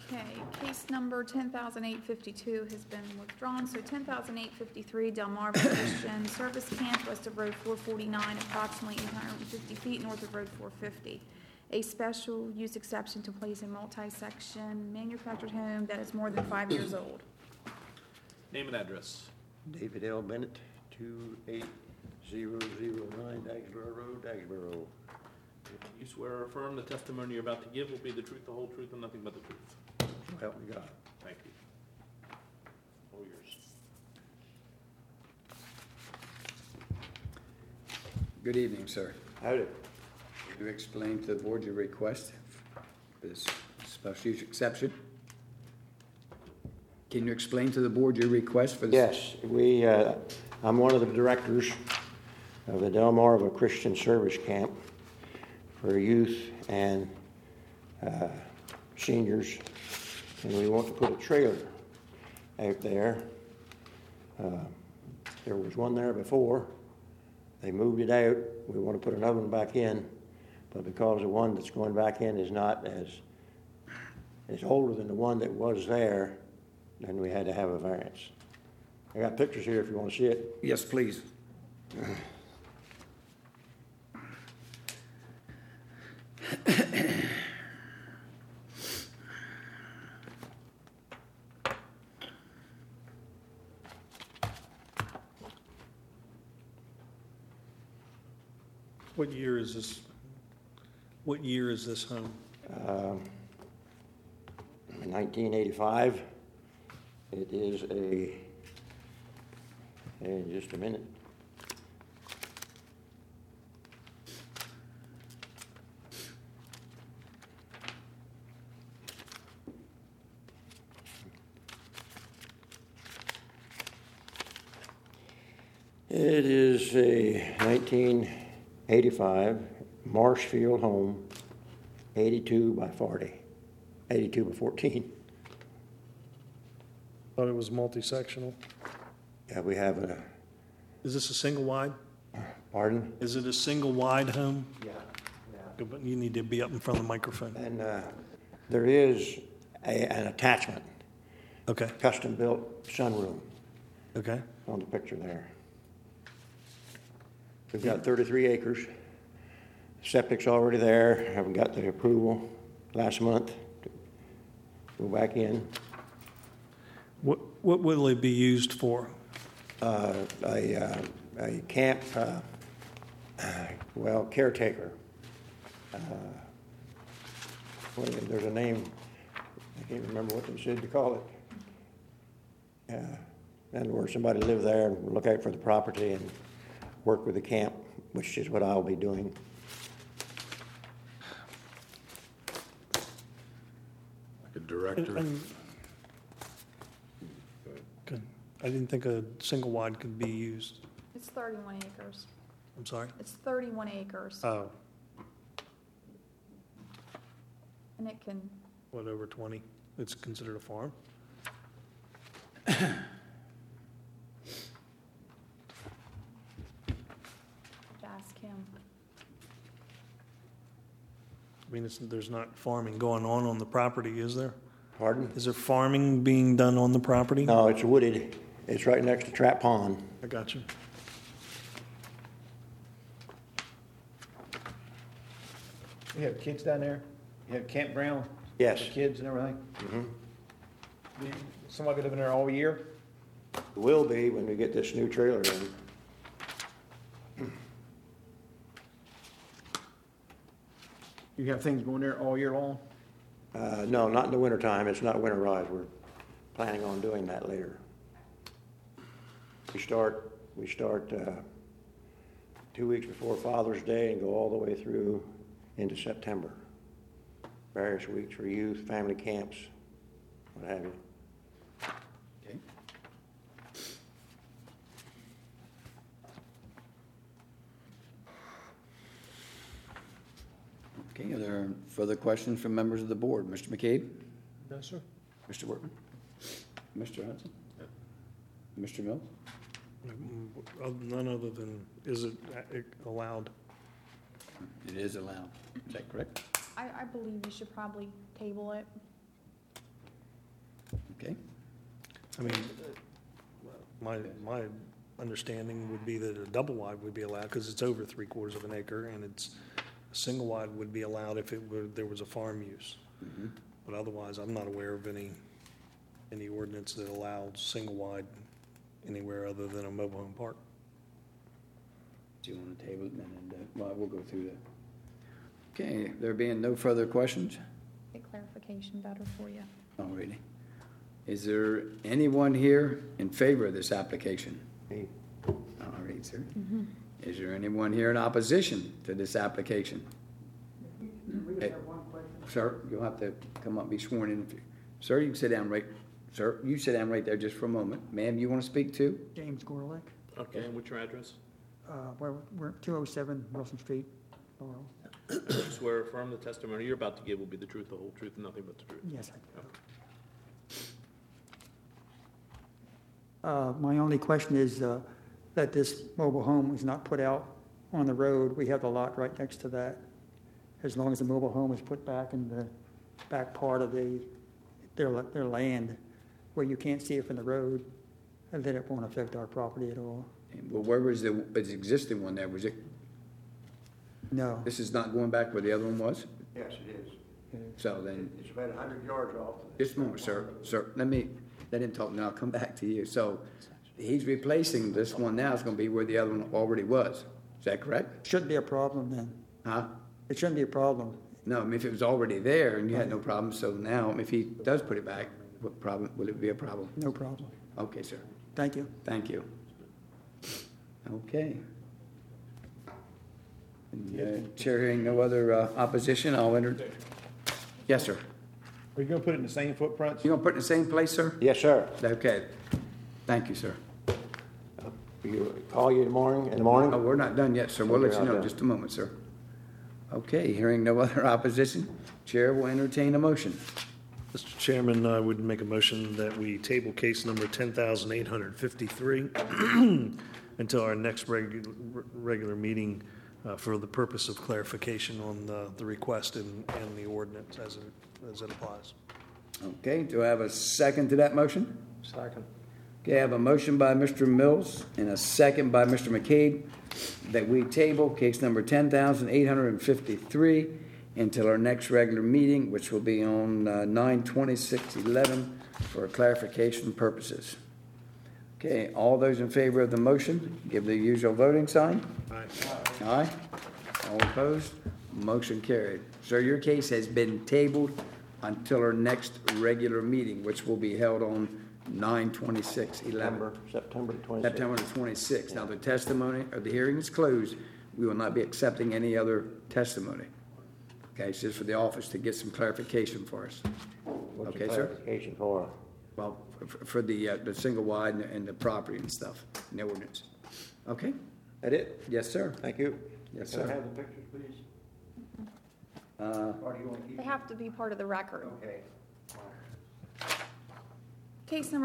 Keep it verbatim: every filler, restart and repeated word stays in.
Okay, case number ten thousand eight fifty-two has been withdrawn, so ten thousand eight fifty-three Delmarva Christian Service Camp, west of Road four forty-nine, approximately eight hundred fifty feet north of Road four fifty. A special use exception to place a multi-section manufactured home that is more than five years old. Name and address. David L. Bennett, two eight zero zero nine Dagsboro Road, Dagsboro. You swear or affirm the testimony you're about to give will be the truth, the whole truth, and nothing but the truth. So help me God. Thank you. All yours. Good evening, sir. Howdy. You explained to the board your request for this special use exception. Can you explain to the board your request for this? Yes, we, uh, I'm one of the directors of the Delmarva Christian Service Camp for youth and uh, seniors, and we want to put a trailer out there. Uh, there was one there before. They moved it out. We want to put another one back in, but because the one that's going back in is not as is older than the one that was there, then we had to have a variance. I got pictures here if you want to see it. Yes, please. What year is this, what year is this home? Um, nineteen eighty-five. It is a, in just a minute. It is a nineteen eighty-five Marshfield home, eighty-two by forty, eighty-two by fourteen. Thought it was multi-sectional. Yeah, we have a, Is this a single wide? pardon? Is it a single wide home? Yeah. Good, but you need to be up in front of the microphone. And uh, there is a, an attachment, Okay, custom-built sunroom okay. on the picture there. We've got thirty-three acres. Septic's already there. Haven't got the approval last month to go back in. What, what will it be used for? Uh, a, uh, a camp, uh, well, caretaker. Uh, well, there's a name, I can't remember what they said to call it. Uh, in other words, somebody live there and look out for the property and work with the camp, which is what I'll be doing. Like a director. And- Good. I didn't think a single wide could be used. It's thirty-one acres. I'm sorry? It's thirty-one acres, Oh, and it can, what, over twenty? It's considered a farm? ask him. I mean, it's, there's not farming going on on the property, is there? Pardon? Is there farming being done on the property? No, it's wooded. It's right next to Trap Pond. I got you. You have kids down there? You have campground? Yes. For kids and everything? Mhm. Do you- Somebody be living there all year? Will be when we get this new trailer in. You have things going there all year long? Uh, no, not in the wintertime. It's not winterized. We're planning on doing that later. We start, we start, uh, two weeks before Father's Day and go all the way through into September. Various weeks for youth, family camps, what have you. Okay. Okay, are there further questions from members of the board? Mister McCabe? No, sir. Mister Workman? Mister Hudson? Mister Mills? None other than, is it allowed? It is allowed. Is that correct? I, I believe you should probably table it. Okay, I mean, uh, my, my understanding would be that a double wide would be allowed because it's over three quarters of an acre, and it's, a single wide would be allowed if it were, there was a farm use. But otherwise, I'm not aware of any, any ordinance that allows single wide anywhere other than a mobile home park. do you want to table it, and then, uh, well, we'll go through that. Okay, there being no further questions? Get clarification better for you. Alrighty. Is there anyone here in favor of this application? Me. All right, sir. Is there anyone here in opposition to this application? Hey, Sir, you'll have to come up and be sworn in. Sir, you can sit down right, sir, you sit down right there just for a moment. Ma'am, you want to speak too? James Gorlick. Okay, and what's your address? Uh, we're, we're two oh seven Wilson Street, Laurel. Do you swear or affirm the testimony you're about to give will be the truth, the whole truth, and nothing but the truth? Yes, I do. Uh, my only question is, uh, that this mobile home is not put out on the road. We have the lot right next to that. As long as the mobile home is put back in the back part of the, their, their land where you can't see it from the road, and then it won't affect our property at all. Well, where was the, was the existing one there? Was it, No. this is not going back where the other one was? Yes, it is. So then, It's about a hundred yards off. just a moment, sir. Sir, let me, let him talk, and I'll come back to you. So he's replacing this one now, is gonna be where the other one already was. Is that correct? Shouldn't be a problem then. Huh? It shouldn't be a problem. No, I mean, if it was already there and you had no problem, so now, if he does put it back, what problem, will it be a problem? No problem. Okay, sir. Thank you. Thank you. Okay. And, uh, Chair hearing no other uh, opposition, I'll enter. Yes, sir. Are you gonna put it in the same footprints? You gonna put it in the same place, sir? Yes, sir. Okay. Thank you, sir. You, call you in the morning, in the Oh, morning? we're not done yet, sir. We'll let Okay, you know I'll in do. just a moment, sir. Okay, hearing no other opposition, Chair will entertain a motion. Mister Chairman, I would make a motion that we table case number ten thousand eight hundred fifty-three until our next regu- regular meeting uh, for the purpose of clarification on the, the request and, and the ordinance as it, as it applies. Okay, do I have a second to that motion? Second. Okay, I have a motion by Mister Mills and a second by Mister McCabe that we table case number ten thousand eight hundred fifty-three until our next regular meeting, which will be on uh, nine twenty-six eleven for clarification purposes. Okay, all those in favor of the motion, give the usual voting sign. Aye. Aye. All opposed? Motion carried. Sir, your case has been tabled until our next regular meeting, which will be held on nine twenty-six eleven. September, September twenty-sixth. September the twenty-sixth. Now, the testimony, or the hearing is closed. We will not be accepting any other testimony. Okay, it's just for the office to get some clarification for us. What's Okay, the sir? clarification for? Well, for, for the, uh, the single wide and the- and the property and stuff, and the ordinance. Okay? That it? Yes, sir. Thank you. Yes, Can I sir. have the pictures, please? Uh, Or do you want to keep? They have to be part of the record. Okay. Case number